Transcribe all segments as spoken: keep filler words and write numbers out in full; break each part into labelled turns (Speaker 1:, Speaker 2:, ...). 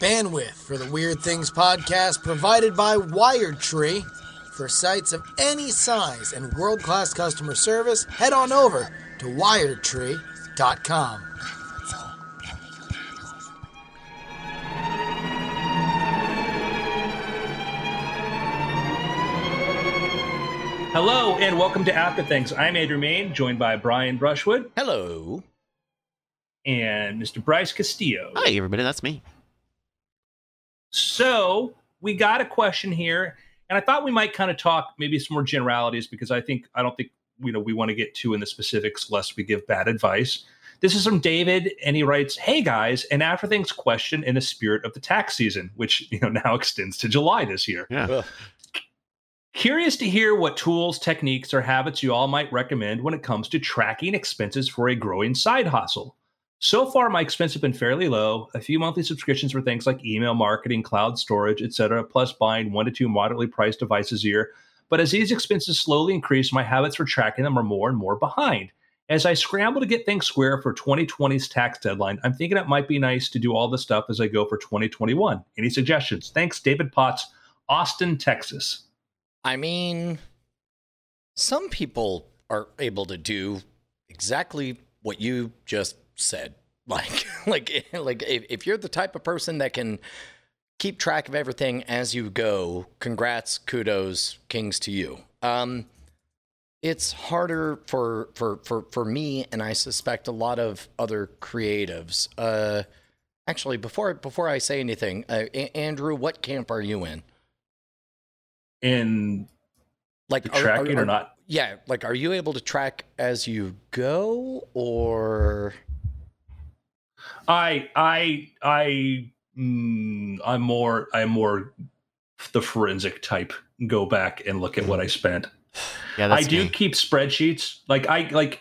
Speaker 1: Bandwidth for the Weird Things podcast provided by WiredTree. For sites of any size and world-class customer service, head on over to wired tree dot com.
Speaker 2: Hello and welcome to After Things. I'm Andrew Main, joined by Brian Brushwood.
Speaker 3: Hello.
Speaker 2: And Mister Bryce Castillo.
Speaker 4: Hi, everybody. That's me.
Speaker 2: So we got a question here, and I thought we might kind of talk maybe some more generalities because I think I don't think you know we want to get too in the specifics lest we give bad advice. This is from David, and he writes, "Hey guys, an After Things question in the spirit of the tax season, which you know now extends to July this year.
Speaker 4: Yeah.
Speaker 3: Ugh.
Speaker 2: Curious to hear what tools, techniques, or habits you all might recommend when it comes to tracking expenses for a growing side hustle. So far, my expenses have been fairly low. A few monthly subscriptions for things like email marketing, cloud storage, et cetera, plus buying one to two moderately priced devices a year. But as these expenses slowly increase, my habits for tracking them are more and more behind. As I scramble to get things square for twenty twenty's tax deadline, I'm thinking it might be nice to do all this stuff as I go for twenty twenty-one. Any suggestions? Thanks, David Potts, Austin, Texas."
Speaker 3: I mean, some people are able to do exactly what you just said. Like, like, like if, if you're the type of person that can keep track of everything as you go, congrats, kudos, kings to you. Um, it's harder for, for, for, for me, and I suspect a lot of other creatives. Uh, actually, before, before I say anything, uh, A- Andrew, what camp are you in?
Speaker 2: In
Speaker 3: Like
Speaker 2: the tracking
Speaker 3: are, are,
Speaker 2: or not?
Speaker 3: Yeah, like are you able to track as you go, or?
Speaker 2: I I I mm, I'm more I'm more the forensic type. Go back and look at what I spent.
Speaker 4: Yeah, that's
Speaker 2: I do
Speaker 4: me.
Speaker 2: keep spreadsheets. Like I like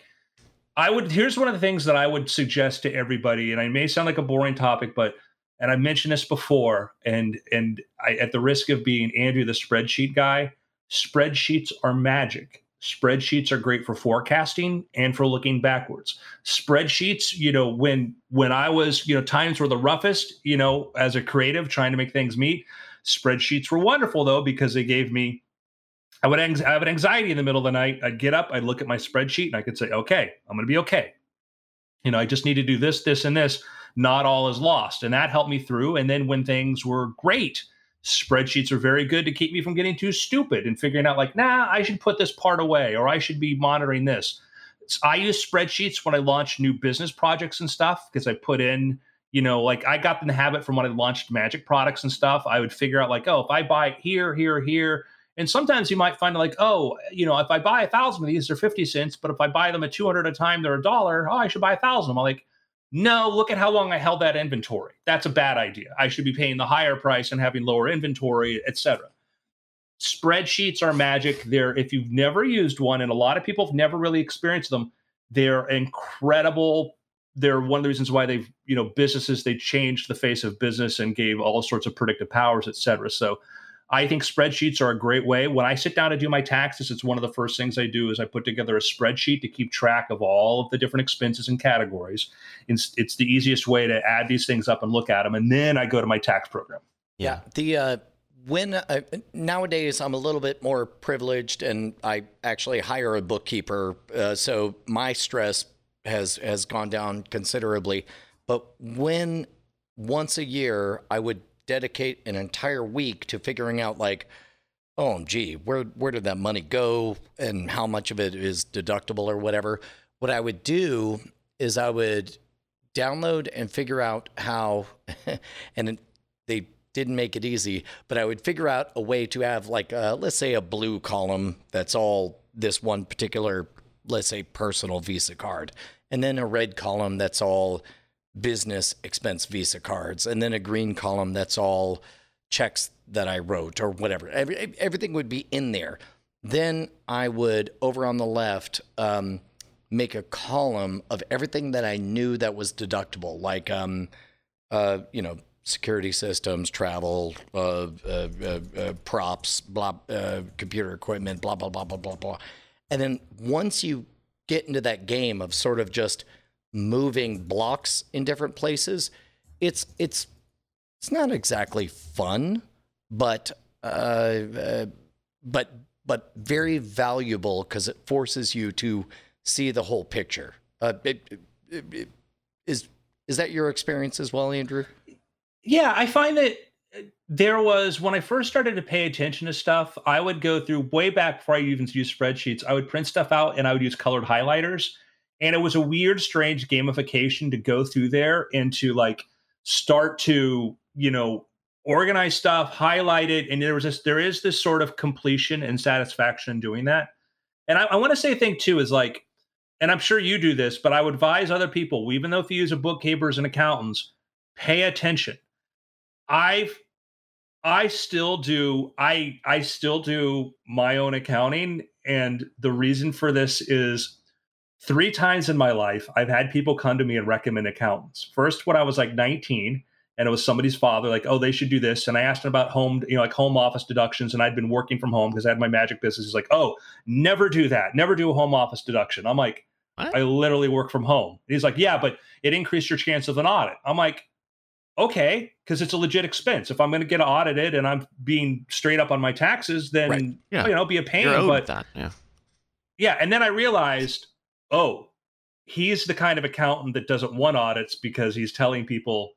Speaker 2: I would. Here's one of the things that I would suggest to everybody, and I may sound like a boring topic, but and I mentioned this before, and and I, at the risk of being Andrew the spreadsheet guy, spreadsheets are magic. Spreadsheets are great for forecasting and for looking backwards. Spreadsheets, you know, when when I was, you know, times were the roughest, you know, as a creative trying to make things meet, spreadsheets were wonderful though because they gave me. I would I have an anxiety in the middle of the night. I'd get up, I'd look at my spreadsheet, and I could say, "Okay, I'm going to be okay. You know, I just need to do this, this, and this. Not all is lost." And that helped me through. And then when things were great, spreadsheets are very good to keep me from getting too stupid and figuring out like, nah, I should put this part away or I should be monitoring this. I use spreadsheets when I launch new business projects and stuff because I put in, you know, like I got in the habit from when I launched magic products and stuff. I would figure out like, oh, if I buy here, here, here. And sometimes you might find like, oh, you know, if I buy a thousand of these, they're fifty cents. But if I buy them at two hundred a time, they're a dollar. Oh, I should buy a thousand. I'm like, no, look at how long I held that inventory. That's a bad idea. I should be paying the higher price and having lower inventory, et cetera. Spreadsheets are magic. They're, if you've never used one, and a lot of people have never really experienced them, they're incredible. They're one of the reasons why they've, you know, businesses, they changed the face of business and gave all sorts of predictive powers, et cetera. So I think spreadsheets are a great way. When I sit down to do my taxes, it's one of the first things I do is I put together a spreadsheet to keep track of all of the different expenses and categories. It's, it's the easiest way to add these things up and look at them. And then I go to my tax program.
Speaker 3: Yeah. The uh, when uh, nowadays I'm a little bit more privileged, and I actually hire a bookkeeper, uh, so my stress has has gone down considerably. But when once a year I would dedicate an entire week to figuring out like, oh, gee, where where did that money go and how much of it is deductible or whatever. What I would do is I would download and figure out how, and it, they didn't make it easy, but I would figure out a way to have like, uh, let's say a blue column that's all this one particular, let's say personal Visa card, and then a red column that's all business expense Visa cards, and then a green column that's all checks that I wrote or whatever. Every, everything would be in there. Then I would, over on the left, um, make a column of everything that I knew that was deductible, like, um, uh, you know, security systems, travel, uh, uh, uh, uh, props, blah, uh, computer equipment, blah, blah, blah, blah, blah, blah. And then once you get into that game of sort of just moving blocks in different places, it's it's it's not exactly fun, but uh, uh, but but very valuable because it forces you to see the whole picture. Uh, it, it, it, is is that your experience as well, Andrew?
Speaker 2: Yeah, I find that there was, when I first started to pay attention to stuff, I would go through way back before I even used spreadsheets. I would print stuff out and I would use colored highlighters. And it was a weird, strange gamification to go through there and to like start to, you know, organize stuff, highlight it. And there was this, there is this sort of completion and satisfaction in doing that. And I, I want to say a thing too is like, and I'm sure you do this, but I would advise other people, even though if you use a bookkeepers and accountants, pay attention. I've, I still do, I, I still do my own accounting. And the reason for this is three times in my life, I've had people come to me and recommend accountants. First, when I was like nineteen, and it was somebody's father, like, oh, they should do this. And I asked him about home, you know, like home office deductions. And I'd been working from home because I had my magic business. He's like, oh, never do that. Never do a home office deduction. I'm like, what? I literally work from home. And he's like, yeah, but it increased your chance of an audit. I'm like, okay, because it's a legit expense. If I'm going to get audited and I'm being straight up on my taxes, then, right. yeah. you know, be a pain.
Speaker 4: You're owed
Speaker 2: but
Speaker 4: that. Yeah.
Speaker 2: Yeah. And then I realized, oh, he's the kind of accountant that doesn't want audits because he's telling people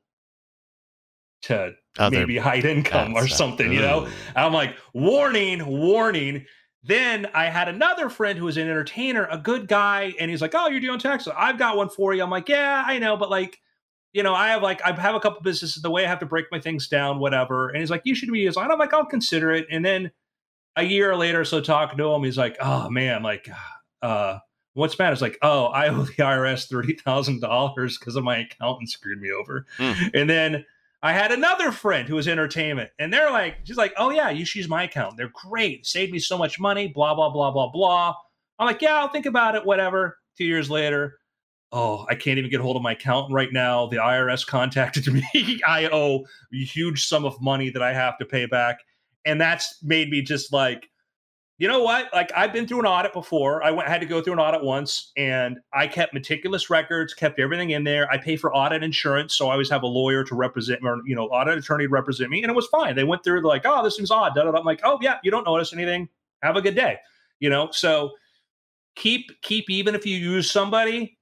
Speaker 2: to oh, maybe hide income or something, you know? I'm like, warning, warning. Then I had another friend who was an entertainer, a good guy, and he's like, oh, you're doing taxes. I've got one for you. I'm like, yeah, I know. But like, you know, I have like, I have a couple businesses, the way I have to break my things down, whatever. And he's like, you should be using. I'm like, I'll consider it. And then a year later, so talking to him, he's like, oh man, like, uh, what's bad? It's like, oh, I owe the I R S thirty thousand dollars because of my accountant screwed me over. Mm. And then I had another friend who was entertainment, and they're like, she's like, oh yeah, you should use my account. They're great. Saved me so much money, blah, blah, blah, blah, blah. I'm like, yeah, I'll think about it, whatever. Two years later, oh, I can't even get hold of my accountant right now. The I R S contacted me. I owe a huge sum of money that I have to pay back. And that's made me just like, you know what? Like, I've been through an audit before. I went, had to go through an audit once, and I kept meticulous records, kept everything in there. I pay for audit insurance, so I always have a lawyer to represent me, or, you know, audit attorney to represent me, and it was fine. They went through, like, oh, this seems odd. Da, da, da. I'm like, oh, yeah, you don't notice anything. Have a good day. You know, so keep, keep, even if you use somebody,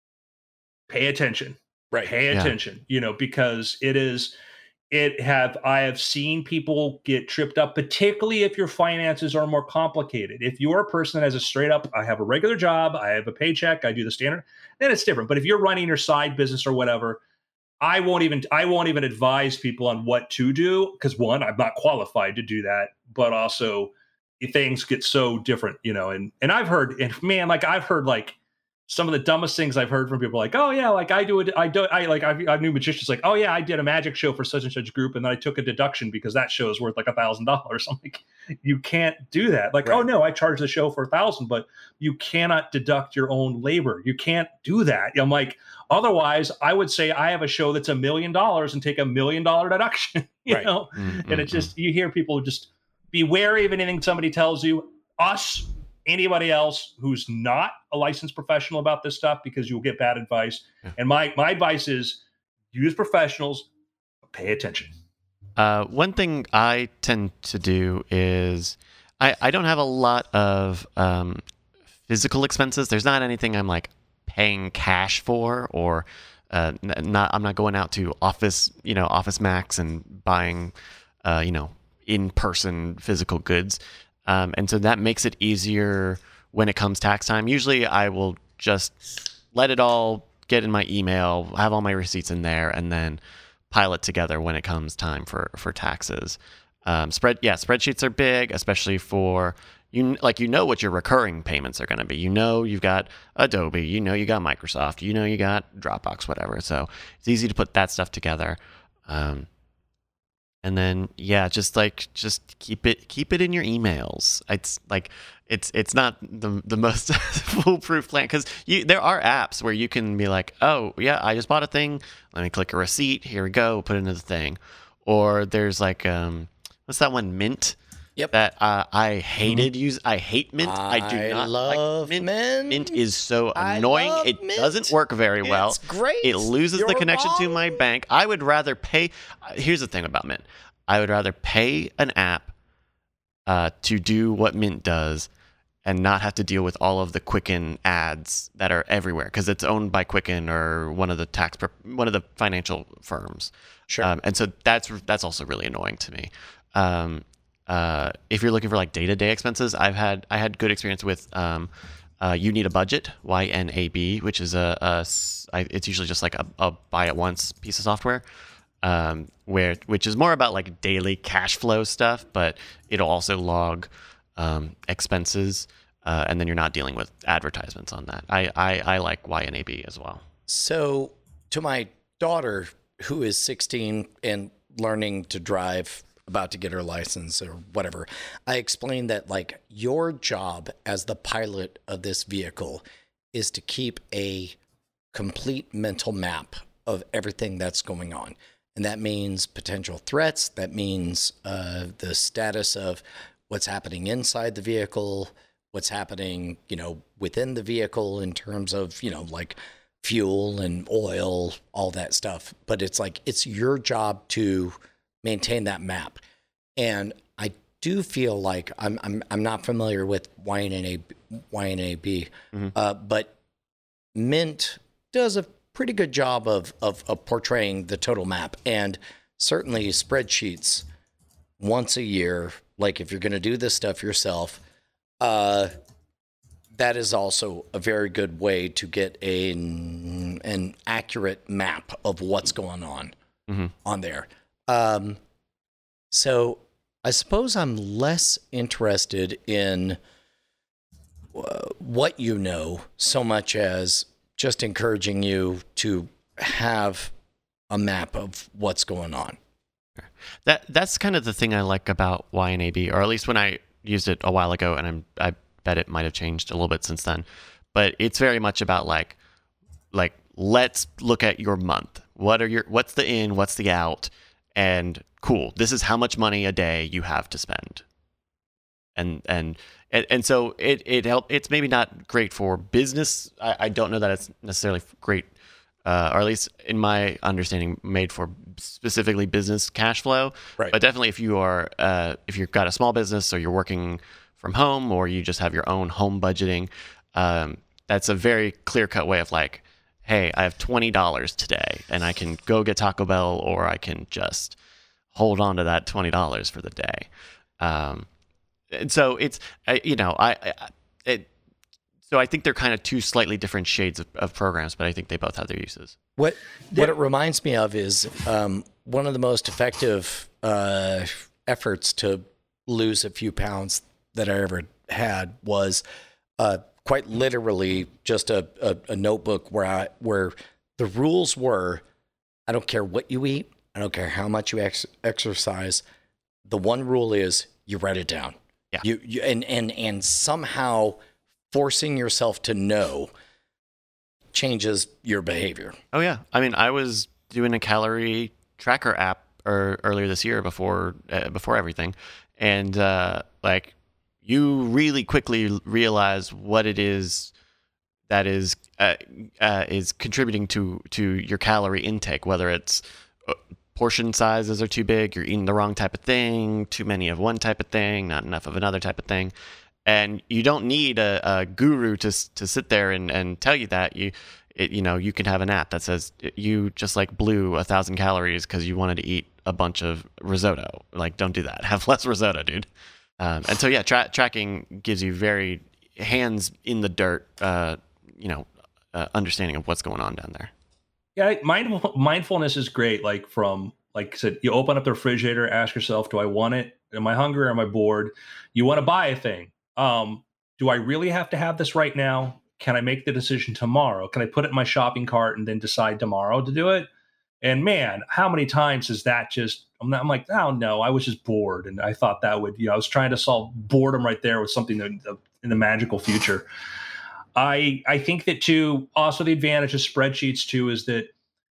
Speaker 2: pay attention. Right. Pay attention, yeah. you know, because it is... It have I have seen people get tripped up, particularly if your finances are more complicated. If you're a person that has a straight up, I have a regular job, I have a paycheck, I do the standard, then it's different. But if you're running your side business or whatever, I won't even I won't even advise people on what to do because one, I'm not qualified to do that, but also things get so different, you know. And and I've heard, and man, like I've heard like. Some of the dumbest things I've heard from people, like, oh yeah, like I do it, I do, I like, I've, I've knew magicians like, oh yeah, I did a magic show for such and such group, and then I took a deduction because that show is worth like a thousand dollars. I'm like, you can't do that. Like, right. oh no, I charged the show for a thousand, but you cannot deduct your own labor. You can't do that. I'm like, otherwise, I would say I have a show that's a million dollars and take a million dollar deduction. You right. know, mm-hmm. and it's just you hear people just be wary of anything somebody tells you. Us. Anybody else who's not a licensed professional about this stuff, because you'll get bad advice. Yeah. And my my advice is use professionals, pay attention.
Speaker 4: Uh, one thing I tend to do is I, I don't have a lot of um, physical expenses. There's not anything I'm like paying cash for, or uh, not. I'm not going out to Office, you know, Office Max and buying, uh, you know, in-person physical goods. Um, and so that makes it easier when it comes tax time. Usually I will just let it all get in my email, have all my receipts in there, and then pile it together when it comes time for, for taxes. Um, spread, yeah, spreadsheets are big, especially for, you like, you know what your recurring payments are going to be. You know you've got Adobe, you know you got Microsoft, you know you got Dropbox, whatever. So it's easy to put that stuff together. Um, And then, yeah, just like, just keep it, keep it in your emails. It's like, it's, it's not the the most foolproof plan, because you, there are apps where you can be like, oh yeah, I just bought a thing. Let me click a receipt. Here we go. Put it into the thing. Or there's like, um, what's that one? Mint.
Speaker 3: Yep.
Speaker 4: that uh, I hated use. I hate Mint. I, do
Speaker 3: I
Speaker 4: not
Speaker 3: love
Speaker 4: like Mint.
Speaker 3: Mint.
Speaker 4: Mint is so
Speaker 3: I
Speaker 4: annoying.
Speaker 3: love
Speaker 4: It
Speaker 3: Mint.
Speaker 4: doesn't work very well.
Speaker 3: It's great.
Speaker 4: It loses the
Speaker 3: You're
Speaker 4: connection to
Speaker 3: wrong.
Speaker 4: my bank. I would rather pay. uh, Here's the thing about Mint. I would rather pay an app uh, to do what Mint does and not have to deal with all of the Quicken ads that are everywhere because it's owned by Quicken or one of the tax one of the financial firms.
Speaker 3: Sure.
Speaker 4: Um, and so that's that's also really annoying to me. Um, uh, if you're looking for like day-to-day expenses, I've had I had good experience with um, uh, You Need a Budget, Y N A B, which is a, a s- I, it's usually just like a, a buy it once piece of software. Um, where which is more about like daily cash flow stuff, but it'll also log um, expenses, uh, and then you're not dealing with advertisements on that. I, I, I like Y N A B as well.
Speaker 3: So, to my daughter, who is sixteen and learning to drive, about to get her license or whatever, I explained that, like, your job as the pilot of this vehicle is to keep a complete mental map of everything that's going on. And that means potential threats. That means uh, the status of what's happening inside the vehicle, what's happening, you know, within the vehicle in terms of, you know, like fuel and oil, all that stuff. But it's like, it's your job to maintain that map. And I do feel like I'm I'm I'm not familiar with Y N A B, Y N A B,
Speaker 4: Mm-hmm.
Speaker 3: uh, but Mint does a pretty good job of, of of portraying the total map, and certainly spreadsheets once a year. Like if you're going to do this stuff yourself, uh, that is also a very good way to get a, an accurate map of what's going on
Speaker 4: Mm-hmm.
Speaker 3: on there. Um, so I suppose I'm less interested in uh, what you know so much as just encouraging you to have a map of what's going on.
Speaker 4: That that's kind of the thing I like about Y N A B, or at least when I used it a while ago, and I'm, I bet it might have changed a little bit since then. But it's very much about like, like let's look at your month. What are your what's the in, what's the out, and cool. This is how much money a day you have to spend. And and and, and so it it help. It's maybe not great for business. I, I don't know that it's necessarily great. Uh, or at least in my understanding, made for specifically business cash flow.
Speaker 3: Right.
Speaker 4: But definitely, if you are, uh, if you've got a small business, or you're working from home, or you just have your own home budgeting, um, that's a very clear-cut way of like, hey, I have twenty dollars today, and I can go get Taco Bell, or I can just hold on to that twenty dollars for the day. Um, and so it's, uh, you know, I, I it. So I think they're kind of two slightly different shades of, of programs, but I think they both have their uses.
Speaker 3: What what it reminds me of is um, one of the most effective uh, efforts to lose a few pounds that I ever had was uh, quite literally just a, a, a notebook where I where the rules were, I don't care what you eat, I don't care how much you ex- exercise. The one rule is you write it down.
Speaker 4: Yeah.
Speaker 3: You, you and and and somehow forcing yourself to know changes your behavior.
Speaker 4: Oh yeah, I mean, I was doing a calorie tracker app or earlier this year before uh, before everything, and uh, like you really quickly realize what it is that is uh, uh, is contributing to to your calorie intake, whether it's uh, portion sizes are too big, you're eating the wrong type of thing, too many of one type of thing, not enough of another type of thing. And you don't need a, a guru to to sit there and, and tell you that. You it, you know, you can have an app that says you just like blew a thousand calories because you wanted to eat a bunch of risotto. Like, don't do that. Have less risotto, dude. Um, and so yeah, tra- tracking gives you very hands in the dirt, uh, you know, uh, understanding of what's going on down there.
Speaker 2: Yeah, mindful, mindfulness is great. Like from, like I said, you open up the refrigerator, ask yourself, do I want it? Am I hungry? Am I bored? You want to buy a thing. Um, do I really have to have this right now? Can I make the decision tomorrow? Can I put it in my shopping cart and then decide tomorrow to do it? And man, how many times is that just, I'm, not, I'm like, oh no, I was just bored. And I thought that would, you know, I was trying to solve boredom right there with something in the, in the magical future. I, I think that too, also the advantage of spreadsheets too, is that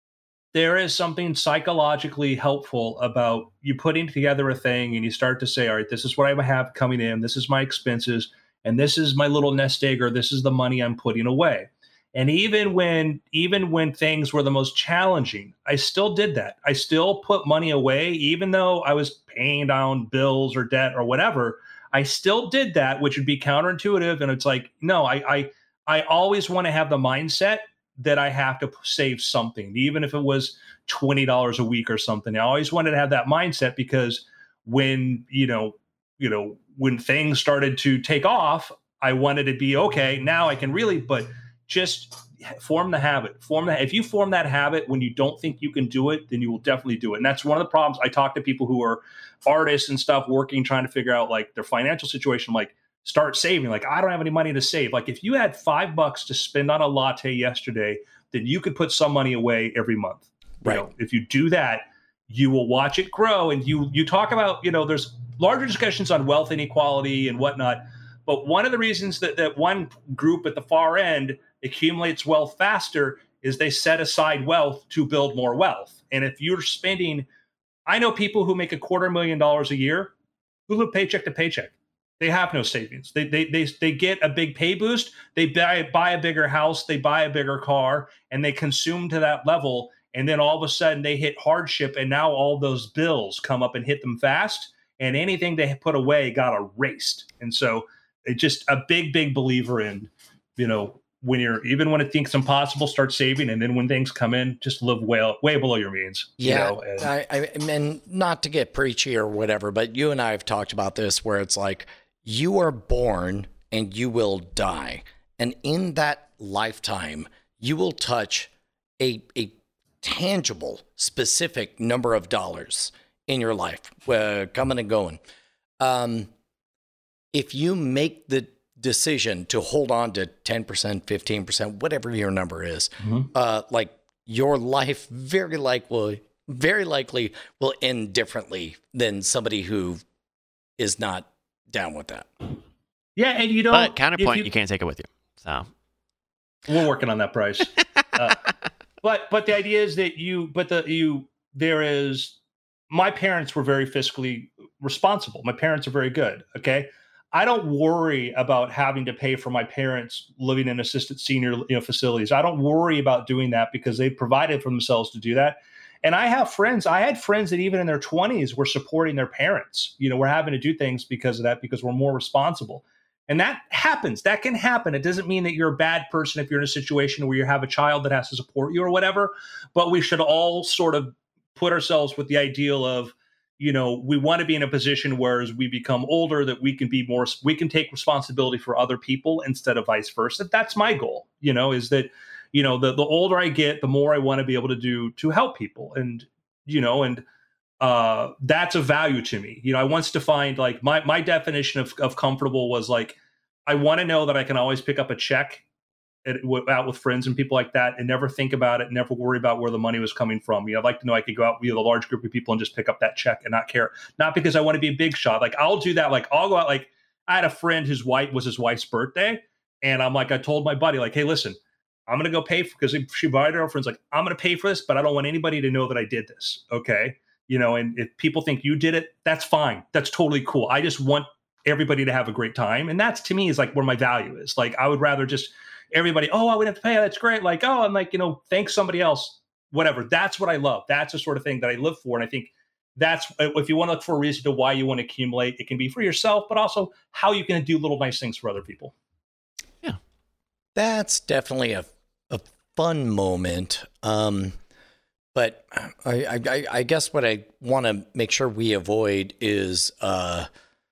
Speaker 2: there is something psychologically helpful about you putting together a thing and you start to say, all right, this is what I have coming in. This is my expenses. And this is my little nest egg, or this is the money I'm putting away. And even when, even when things were the most challenging, I still did that. I still put money away, even though I was paying down bills or debt or whatever. I still did that, which would be counterintuitive. And it's like, no, I, I, I always want to have the mindset that I have to save something, even if it was twenty dollars a week or something. I always wanted to have that mindset, because when, you know, you know, when things started to take off, I wanted to be, okay, now I can really, but just form the habit, form that. If you form that habit when you don't think you can do it, then you will definitely do it. And that's one of the problems. I talk to people who are artists and stuff, working, trying to figure out like their financial situation, like start saving. Like, I don't have any money to save. Like, if you had five bucks to spend on a latte yesterday, then you could put some money away every month.
Speaker 3: Right.
Speaker 2: You know, if you do that, you will watch it grow. And you, you talk about, you know, there's larger discussions on wealth inequality and whatnot. But one of the reasons that, that one group at the far end accumulates wealth faster is they set aside wealth to build more wealth. And if you're spending, I know people who make a quarter million dollars a year who live paycheck to paycheck. They have no savings. They they they they get a big pay boost. They buy buy a bigger house. They buy a bigger car, and they consume to that level. And then all of a sudden they hit hardship, and now all those bills come up and hit them fast. And anything they put away got erased. And so it's just a big, big believer in, you know, when you're, even when it thinks impossible, start saving. And then when things come in, just live way, way below your means.
Speaker 3: Yeah.
Speaker 2: You know, and,
Speaker 3: I, I and not to get preachy or whatever, but you and I have talked about this, where it's like, you are born and you will die. And in that lifetime, you will touch a, a tangible, specific number of dollars in your life, uh, coming and going. Um, if you make the decision to hold on to ten percent, fifteen percent, whatever your number is, mm-hmm. uh, like your life very likely, very likely will end differently than somebody who is not down with that.
Speaker 2: Yeah, and you don't.
Speaker 4: But counterpoint, you, you can't take it with you. So
Speaker 2: we're working on that price. uh, but but the idea is that you, but the you there is. My parents were very fiscally responsible. My parents are very good. Okay. I don't worry about having to pay for my parents living in assisted senior you know, facilities. I don't worry about doing that because they provided for themselves to do that. And I have friends, I had friends that even in their twenties were supporting their parents. You know, we're having to do things because of that, because we're more responsible. And that happens. That can happen. It doesn't mean that you're a bad person if you're in a situation where you have a child that has to support you or whatever. But we should all sort of put ourselves with the ideal of, you know, we want to be in a position where as we become older that we can be more, we can take responsibility for other people instead of vice versa. That's my goal, you know, is that, you know, the, the older I get, the more I want to be able to do to help people. And, you know, and uh, that's a value to me. You know, I once defined like my, my definition of, of comfortable was like, I want to know that I can always pick up a check At, out with friends and people like that and never think about it, never worry about where the money was coming from. You know, I'd like to know I could go out with a large group of people and just pick up that check and not care. Not because I want to be a big shot. Like I'll do that. Like I'll go out. Like I had a friend whose wife was his wife's birthday. And I'm like, I told my buddy, like, hey, listen, I'm going to go pay for, because she invited her friends, like, I'm going to pay for this, but I don't want anybody to know that I did this. Okay. You know, and if people think you did it, that's fine. That's totally cool. I just want everybody to have a great time. And that's to me is like where my value is. Like I would rather just everybody, oh, I wouldn't have to pay. That's great. Like, oh, I'm like, you know, thanks somebody else, whatever. That's what I love. That's the sort of thing that I live for. And I think that's, if you want to look for a reason to why you want to accumulate, it can be for yourself, but also how you can do little nice things for other people.
Speaker 3: Yeah. That's definitely a, a fun moment. Um, but I, I, I guess what I want to make sure we avoid is, uh,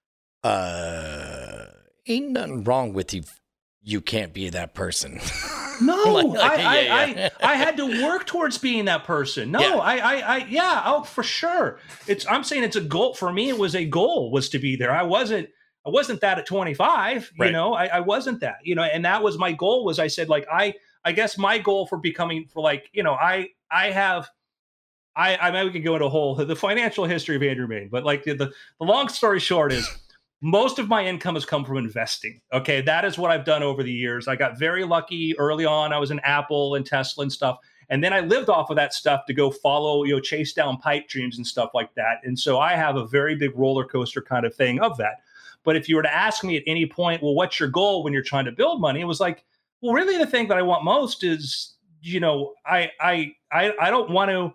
Speaker 3: uh, ain't nothing wrong with you. You can't be that person.
Speaker 2: No,
Speaker 3: like, like,
Speaker 2: I,
Speaker 3: yeah,
Speaker 2: I,
Speaker 3: yeah.
Speaker 2: I, I had to work towards being that person. No,
Speaker 3: Yeah.
Speaker 2: I, I, I, yeah, oh, for sure. It's, I'm saying it's a goal for me. It was a goal was to be there. I wasn't, I wasn't that at twenty-five,
Speaker 3: Right.
Speaker 2: you know, I, I wasn't that, you know, and that was my goal was I said, like, I, I guess my goal for becoming for like, you know, I, I have, I, I maybe we could go into a whole, the financial history of Andrew Mayne, but like the, the, the long story short is, most of my income has come from investing. Okay. That is what I've done over the years. I got very lucky early on. I was in Apple and Tesla and stuff. And then I lived off of that stuff to go follow, you know, chase down pipe dreams and stuff like that. And so I have a very big roller coaster kind of thing of that. But if you were to ask me at any point, well, what's your goal when you're trying to build money? It was like, well, really the thing that I want most is, you know, I I I, I don't want to,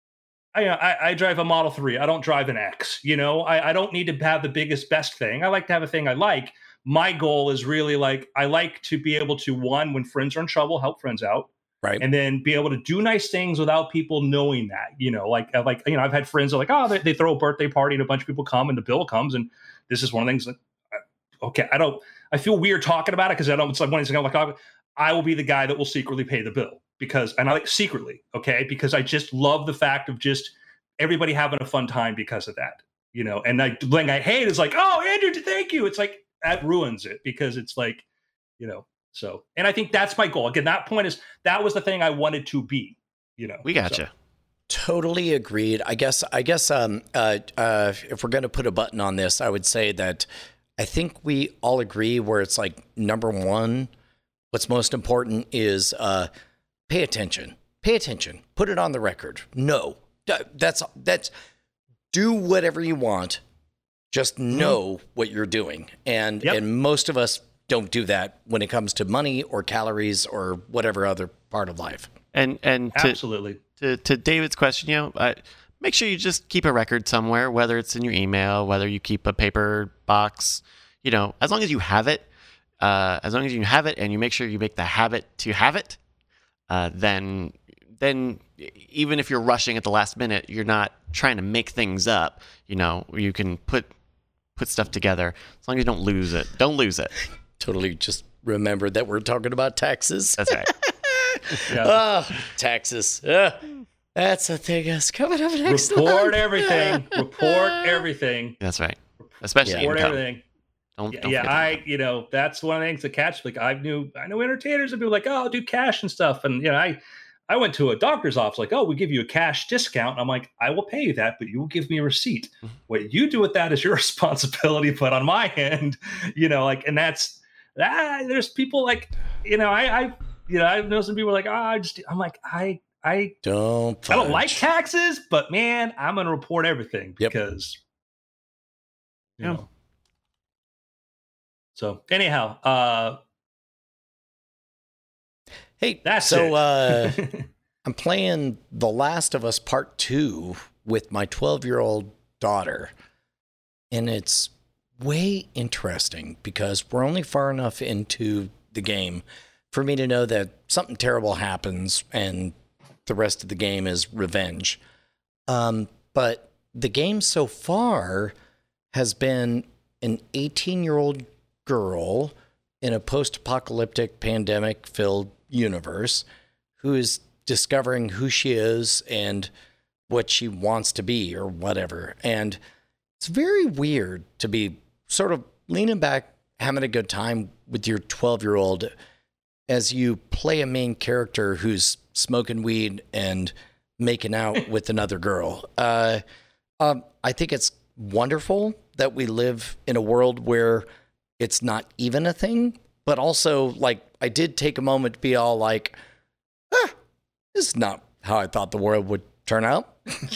Speaker 2: I, I I drive a Model three. I don't drive an X, you know, I, I don't need to have the biggest, best thing. I like to have a thing I like. My goal is really like, I like to be able to, one, when friends are in trouble, help friends out.
Speaker 3: Right.
Speaker 2: And then be able to do nice things without people knowing that, you know, like, like, you know, I've had friends that are like, oh, they, they throw a birthday party and a bunch of people come and the bill comes. And this is one of the things that, okay, I don't, I feel weird talking about it because I don't, it's like one of these things like, I will be the guy that will secretly pay the bill because, and I like secretly, okay, because I just love the fact of just everybody having a fun time because of that, you know, and I, the thing I hate is like, oh, Andrew, thank you. It's like, that ruins it because it's like, you know, so, and I think that's my goal. Again, that point is, that was the thing I wanted to be, you know.
Speaker 4: We gotcha.
Speaker 2: So.
Speaker 3: Totally agreed. I guess, I guess, um, uh, uh, if we're going to put a button on this, I would say that I think we all agree where it's like, number one, what's most important is, uh, pay attention, pay attention, put it on the record. No, that's, that's, do whatever you want. Just know mm-hmm. what you're doing. And, yep. and most of us don't do that when it comes to money or calories or whatever other part of life.
Speaker 4: And and to,
Speaker 2: absolutely
Speaker 4: to to David's question, you know, uh, make sure you just keep a record somewhere, whether it's in your email, whether you keep a paper box, you know, as long as you have it, uh, as long as you have it, and you make sure you make the habit to have it, uh, then then even if you're rushing at the last minute, you're not trying to make things up. You know, you can put put stuff together as long as you don't lose it. Don't lose it.
Speaker 3: Totally just remember that we're talking about taxes.
Speaker 4: That's right.
Speaker 2: Yeah.
Speaker 3: Oh, taxes. Uh, that's the thing that's coming up next.
Speaker 2: Report
Speaker 3: month.
Speaker 2: everything. Report everything.
Speaker 4: That's right. Especially
Speaker 2: Report
Speaker 4: income.
Speaker 2: everything.
Speaker 4: Don't,
Speaker 2: yeah,
Speaker 4: don't
Speaker 2: yeah I,
Speaker 4: income.
Speaker 2: you know, that's one of the things that catch. Like I knew, I know entertainers and people like, oh, I'll do cash and stuff. And, you know, I, I went to a doctor's office like, oh, we give you a cash discount. I'm like, I will pay you that, but you will give me a receipt. Mm-hmm. What you do with that is your responsibility. But on my end, you know, like, and that's, ah, there's people like, you know, I, I, you know, I know some people are like, oh, I just, I'm like, I, I
Speaker 3: don't,
Speaker 2: I don't like taxes, but man, I'm going to report everything
Speaker 3: yep.
Speaker 2: because, you
Speaker 4: yeah.
Speaker 2: know. So anyhow, uh,
Speaker 3: hey,
Speaker 2: that's
Speaker 3: so,
Speaker 2: it.
Speaker 3: uh, I'm playing The Last of Us Part Two with my twelve year old daughter, and it's way interesting because we're only far enough into the game for me to know that something terrible happens and the rest of the game is revenge. Um, but the game so far has been an eighteen year old girl in a post-apocalyptic pandemic-filled universe who is discovering who she is and what she wants to be or whatever. And it's very weird to be sort of leaning back, having a good time with your twelve-year-old as you play a main character who's smoking weed and making out with another girl. Uh, um, I think it's wonderful that we live in a world where it's not even a thing, but also, like, I did take a moment to be all like, ah, this is not how I thought the world would turn out.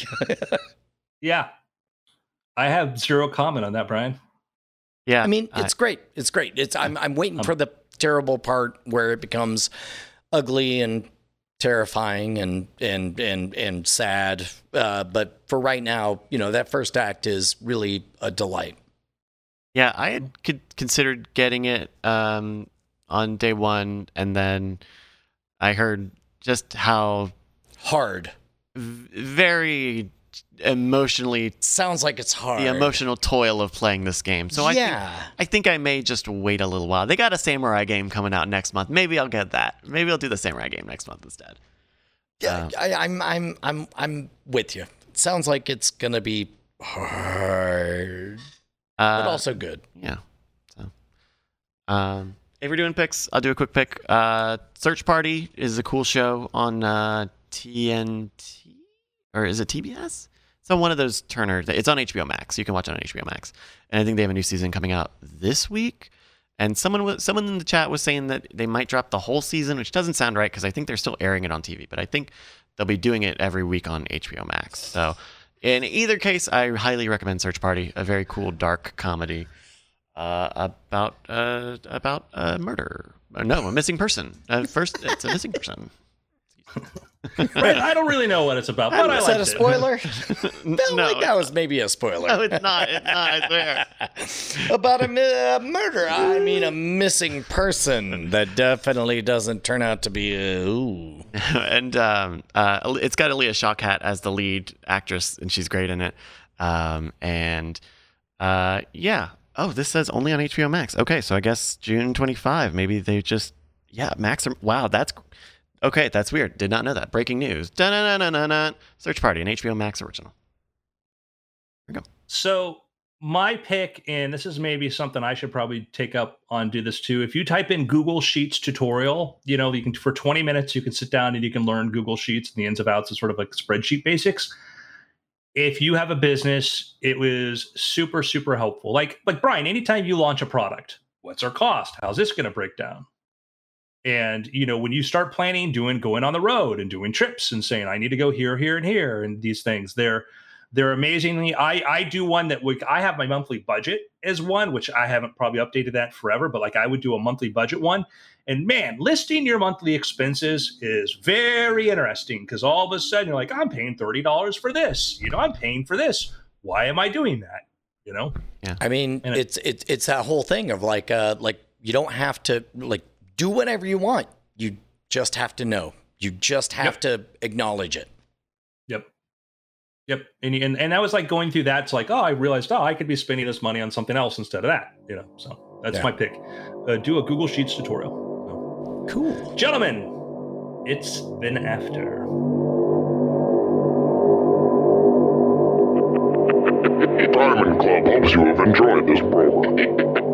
Speaker 2: Yeah. I have zero comment on that, Brian.
Speaker 4: Yeah.
Speaker 3: I mean, it's I, great. It's great. It's I'm I'm waiting um, for the terrible part where it becomes ugly and terrifying and and and and sad. Uh, but for right now, you know, that first act is really a delight.
Speaker 4: Yeah, I had c- considered getting it um, on day one, and then I heard just how
Speaker 3: hard,
Speaker 4: v- very emotionally
Speaker 3: sounds like it's hard.
Speaker 4: The emotional toil of playing this game. So
Speaker 3: yeah.
Speaker 4: I think, I think I may just wait a little while. They got a samurai game coming out next month. Maybe I'll get that. Maybe I'll do the samurai game next month instead.
Speaker 3: Yeah,
Speaker 4: um,
Speaker 3: I, I'm I'm I'm I'm with you. It sounds like it's gonna be hard,
Speaker 4: uh,
Speaker 3: but also good.
Speaker 4: Yeah. So, um, if we're doing picks, I'll do a quick pick. Uh, Search Party is a cool show on uh, T N T, or is it T B S? So one of those Turner. It's on H B O Max. You can watch it on H B O Max. And I think they have a new season coming out this week. And someone was, someone in the chat was saying that they might drop the whole season, which doesn't sound right because I think they're still airing it on T V. But I think they'll be doing it every week on H B O Max. So in either case, I highly recommend Search Party, a very cool dark comedy uh, about uh, about a murder. No, a missing person. Uh, first, it's a missing person.
Speaker 2: Right, I don't really know what it's about, but I
Speaker 3: Is
Speaker 2: liked
Speaker 3: that a
Speaker 2: it.
Speaker 3: spoiler? Felt
Speaker 4: No,
Speaker 3: like that was maybe a spoiler.
Speaker 4: No, it's not. It's not. I swear.
Speaker 3: About a mi- uh, murder. I mean, a missing person that definitely doesn't turn out to be a. Ooh.
Speaker 4: And um, uh, it's got Aaliyah Shawkat as the lead actress, and she's great in it. Um, and uh, yeah. Oh, this says only on H B O Max. Okay, so I guess June twenty-fifth. Maybe they just yeah Max. Are, wow, that's okay. That's weird. Did not know that. Breaking news. Da-na-na-na-na-na. Search Party, an H B O Max original. Here we go.
Speaker 2: So my pick, and this is maybe something I should probably take up on do this too. If you type in Google Sheets tutorial, you know, you can for twenty minutes you can sit down and you can learn Google Sheets and the ins and outs of sort of like spreadsheet basics. If you have a business, it was super, super helpful. Like, like Brian, anytime you launch a product, what's our cost? How's this going to break down? And, you know, when you start planning, doing, going on the road and doing trips and saying, I need to go here, here, and here, and these things, they're, they're amazingly, I, I do one that would, I have my monthly budget as one, which I haven't probably updated that forever, but like I would do a monthly budget one. And man, listing your monthly expenses is very interesting because all of a sudden you're like, I'm paying thirty dollars for this. You know, I'm paying for this. Why am I doing that? You know?
Speaker 3: Yeah. I mean,
Speaker 2: and
Speaker 3: it's it's it's that whole thing of like uh like you don't have to like do whatever you want. You just have to know. You just have yep. to acknowledge it.
Speaker 2: Yep. Yep. And, and and I was like going through that. It's like, oh, I realized, oh, I could be spending this money on something else instead of that. You know, so that's yeah. my pick. Uh, do a Google Sheets tutorial.
Speaker 3: Cool.
Speaker 2: Gentlemen, it's been after.
Speaker 5: Diamond Club hopes you have enjoyed this program.